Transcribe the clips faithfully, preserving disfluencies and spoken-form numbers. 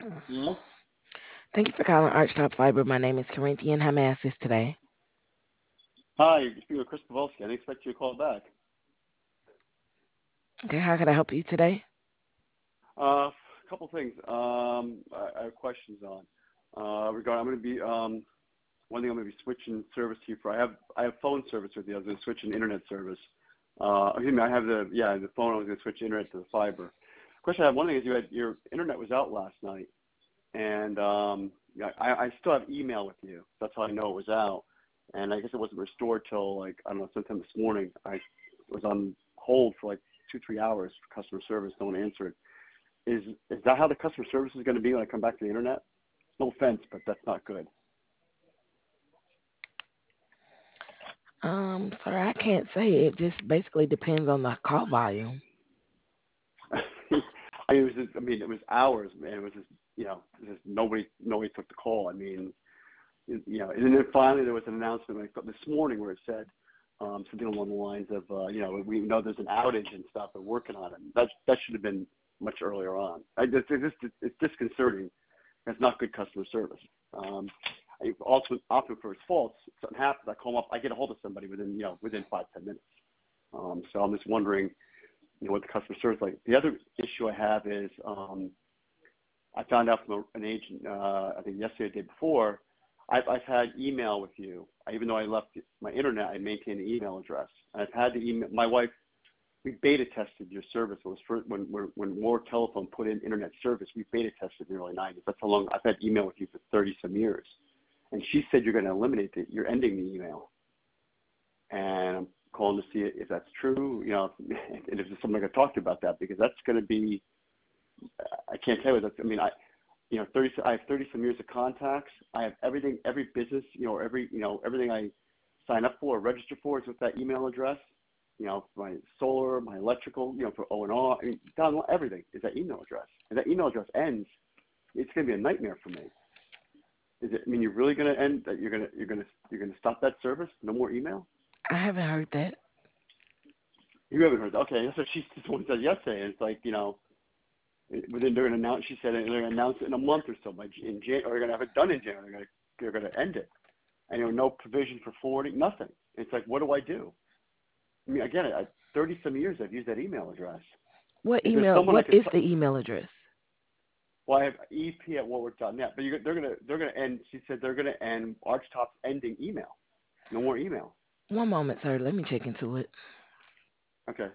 Yeah. Thank you for calling Archtop Fiber. My name is Corinthian. How may I assist today? Hi, you're speaking with Chris Pavelski. I didn't expect you to call back. Okay, how can I help you today? Uh, a couple things. Um, I, I have questions on. Uh, regarding, I'm going to be um, one thing I'm going to be switching service to you for. I have I have phone service with you. I was going to switch an internet service. Uh, excuse me. I have the yeah the phone. I was going to switch internet to the fiber. Question I have. One thing is you had your internet was out last night, and um, yeah, I, I still have email with you. That's how I know it was out. And I guess it wasn't restored till like I don't know sometime this morning. I was on hold for like two three hours for customer service. No one answered. Is is that how the customer service is going to be when I come back to the internet? No offense, but that's not good. Um, sir, I can't say. It just basically depends on the call volume. I mean, it was just, I mean, it was hours, man. It was just, you know, just nobody, nobody took the call. I mean, you know, and then finally there was an announcement like this morning where it said um, something along the lines of, uh, you know, we know there's an outage and stuff. We're working on it. That that should have been much earlier on. I just, it's, just, it's disconcerting. It's not good customer service. Um, I, also, often for its faults, something happens. I call them up. I get a hold of somebody within, you know, within five ten minutes. Um, so I'm just wondering, you know, what the customer service is like. The other issue I have is um, I found out from a, an agent, uh, I think yesterday, or the day before, I've, I've had email with you. I, even though I left my internet, I maintain the email address. And I've had the email. My wife, we beta tested your service. It was first, when when when More Telephone put in internet service. We beta tested in the early nineties. That's how long I've had email with you for thirty some years. And she said you're going to eliminate it. You're ending the email. And I'm calling to see if that's true. You know, and if there's something I can talk to you about that because that's going to be. I can't tell you that. I mean, I you know, thirty. I have thirty some years of contacts. I have everything, every business, you know, every, you know, everything I sign up for, or register for is with that email address. You know, my solar, my electrical, you know, for O and R. I mean, down everything is that email address. And that email address ends, it's going to be a nightmare for me. Is it? I mean, you're really going to end that? You're going to, you're going to, you're going to stop that service? No more email? I haven't heard that. You haven't heard that? Okay, that's what she just one said yesterday. And it's like, you know, within they're going to announce. She said they're going to announce it in a month or so. By in Jan, or they're going to have it done in January. They're going to, they're going to end it. And you know, no provision for forwarding, nothing. It's like, what do I do? I mean, again, I, thirty some years I've used that email address. What Is there email? someone I What could? is T- the email address? well, I have E P at Woolworth dot net, but you, they're gonna they're gonna end. She said they're gonna end Archtop's ending email. No more email. One moment, sir. Let me check into it. Okay.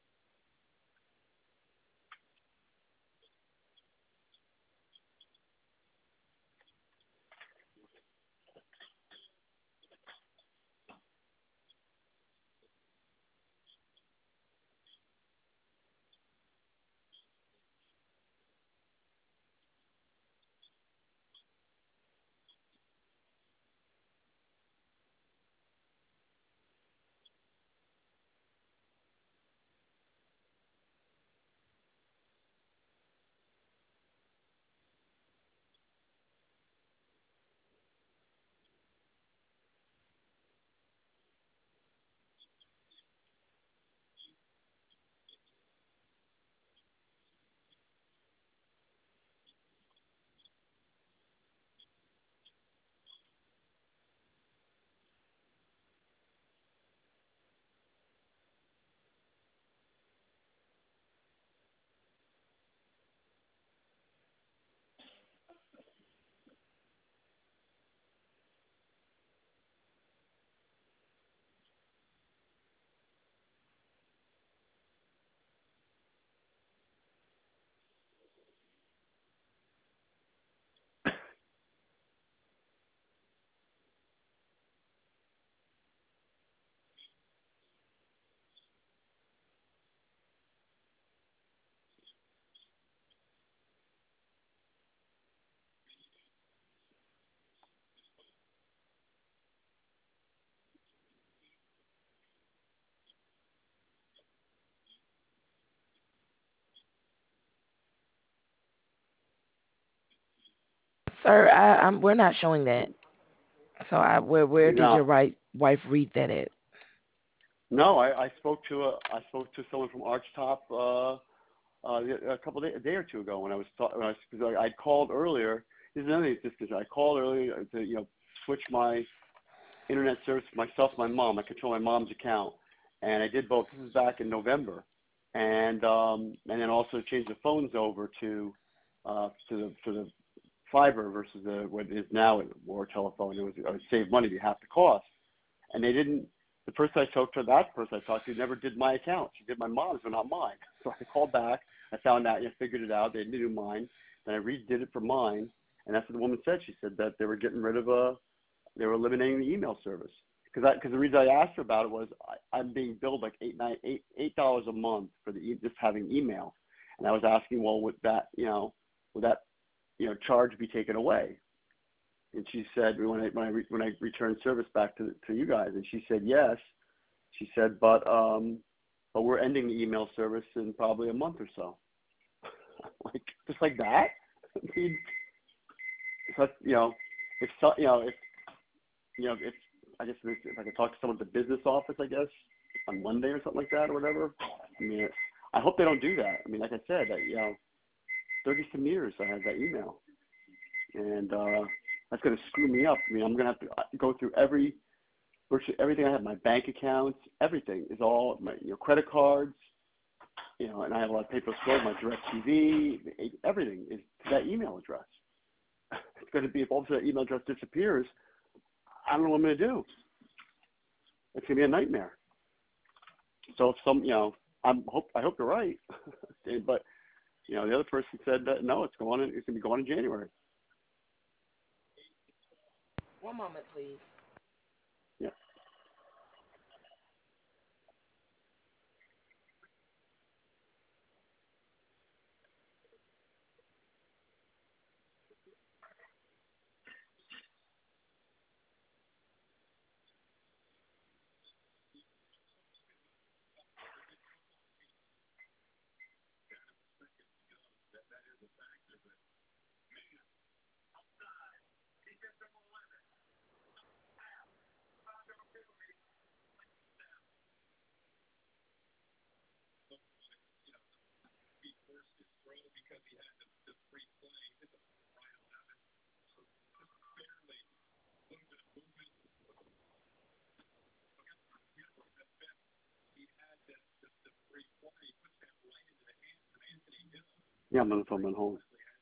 Sir, I, I'm, we're not showing that. So, I, where where did No, your right wife read that at? no. I, I spoke to a I spoke to someone from Archtop. Uh, uh, a couple of day, a day or two ago when I was talking. When I, cause I, I called earlier. This is another thing. Just because I called earlier to you know switch my internet service for myself and my mom. I control my mom's account, and I did both. This is back in November, and um, and then also changed the phones over to uh, to the to the fiber versus the what it is now or telephone. It was it would save money, be half the cost, and they didn't. The person I talked to, that person I talked to, never did my account. She did my mom's, but not mine. So I called back. I found out, you know, figured it out. They didn't do mine. Then I redid it for mine, and that's what the woman said. She said that they were getting rid of a they were eliminating the email service because because the reason I asked her about it was I, I'm being billed like eight nine eight eight dollars a month for the e- just having email, and I was asking, well, would that you know would that you know charge be taken away? And she said when I when I re, when I returned service back to to you guys, and she said yes. She said, but um, but we're ending the email service in probably a month or so. Like just like that. I mean, so, you know, if so, you know if you know, if I guess if, if I could talk to someone at the business office, I guess on Monday or something like that, or whatever. I mean, I hope they don't do that. I mean, like I said, that, you know, thirty some years I had that email, and uh, that's going to screw me up. I mean, I'm going to have to uh, go through every virtually everything I have, my bank accounts, everything is all my you know credit cards, you know, and I have a lot of paper stored, my direct T V, everything is to that email address. It's going to be if all of a sudden that email address disappears, I don't know what I'm going to do. It's going to be a nightmare. So if some, you know, I'm hope I hope you're right, but you know, the other person said that no, it's going, in, it's going to be going in January. One moment, please. Yeah. Yeah, I'm on the phone. I'm home.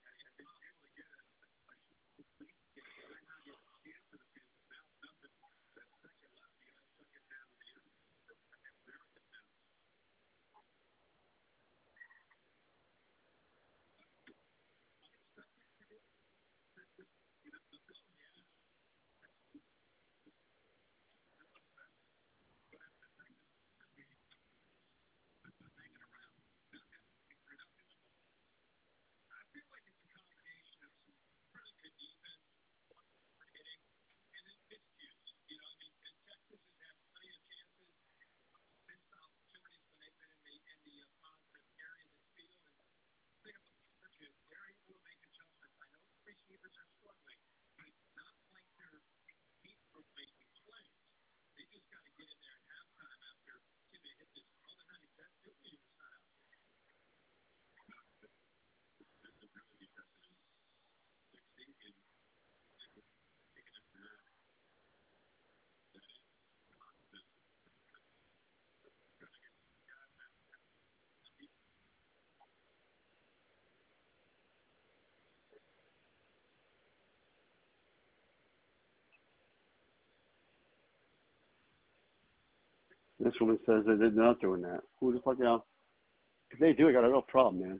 This woman says that they're not doing that. Who the fuck, you know? If they do, I got a real problem, man.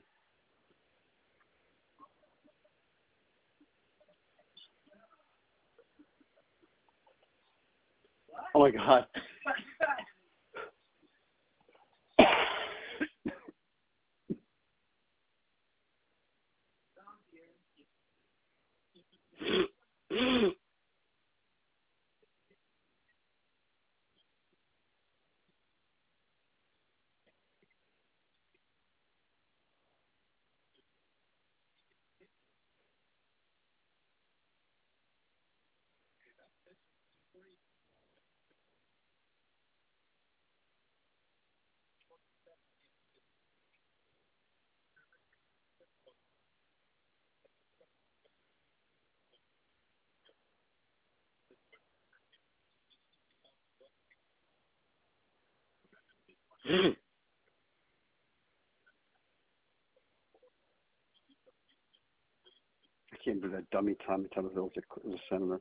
Oh my god. I can't believe that dummy Tommy Tuberville was a, was a senator.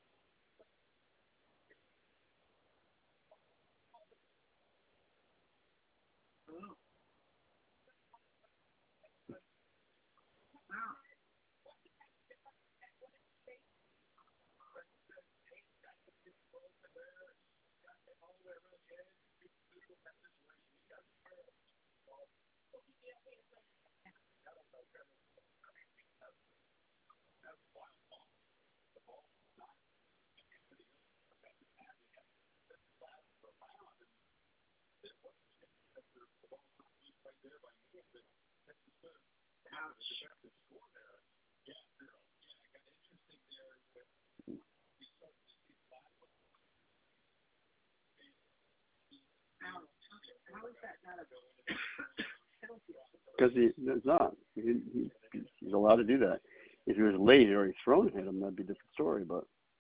Because he, it's not. He, he, he's allowed to do that. If he was late or he's thrown at him, that'd be a different story. But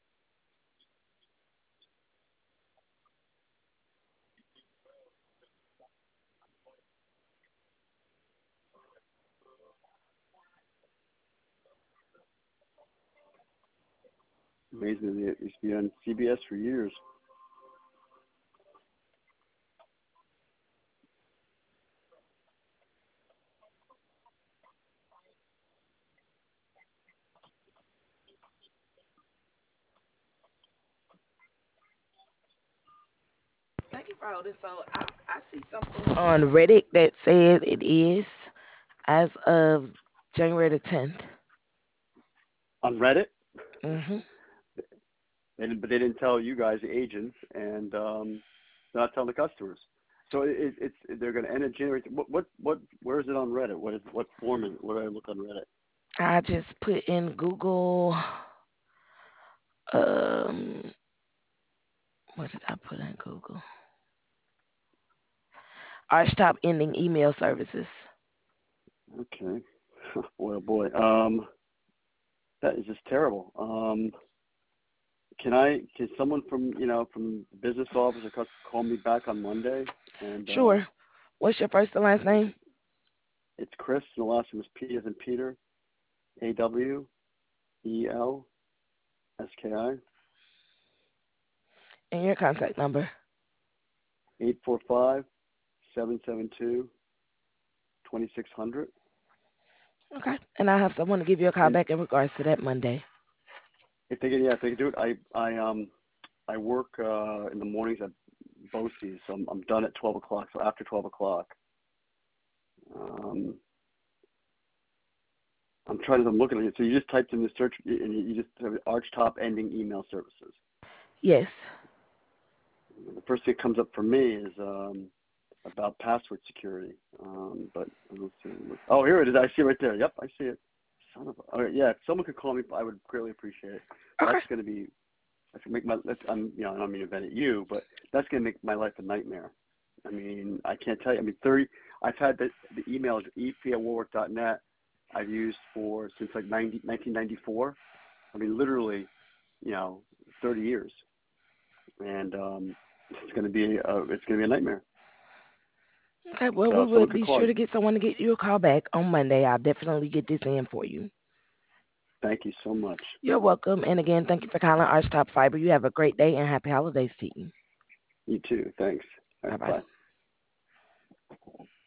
amazing, he used to be on C B S for years. Thank you for holding. So I, I see something on Reddit that says it is as of January the tenth. On Reddit? Mm-hmm. They didn't, but they didn't tell you guys, the agents, and um, they're not telling the customers. So it, it's they're going to end it January. What what what? Where is it on Reddit? What is what form is it? Where do I look on Reddit? I just put in Google. Um, what did I put in Google? Archtop ending email services. Okay. Boy, oh boy. Um, that is just terrible. Um, can I? Can someone from you know from the business office or call me back on Monday? And uh, Sure. What's your first and last name? it's Chris, and the last name is P as in Peter, A W E L S K I. And your contact number. eight four five, seven seven two, two six zero zero. Okay. And I'll have someone to give you a call And back in regards to that Monday. if they can, yeah, if they can do it, I, I, um, I work uh, in the mornings at BOCES, so I'm, I'm done at twelve o'clock. So after twelve o'clock, um, I'm trying to I'm looking at it. So you just typed in the search, and you just have Archtop ending email services. Yes. The first thing that comes up for me is um, about password security. Um, but let's see. Oh, here it is. I see it right there. Yep, I see it. Son of a. All right, yeah, if someone could call me, I would greatly appreciate it. Okay. That's going to be. That's going to make my. That's, I'm, you know, I don't mean to vent at you, but that's going to make my life a nightmare. I mean, I can't tell you. I mean, thirty. I've had the the email e p at warwick dot net. I've used for since like ninety, nineteen ninety-four. I mean, literally, you know, thirty years, and um, it's going to be a, it's going to be a nightmare. Okay, well, So we will someone could be call sure you. to get someone to get you a call back on Monday. I'll definitely get this in for you. Thank you so much. You're welcome. And again, thank you for calling Archtop Fiber. You have a great day and happy holidays to you. You too. Thanks. All right, Bye-bye. bye.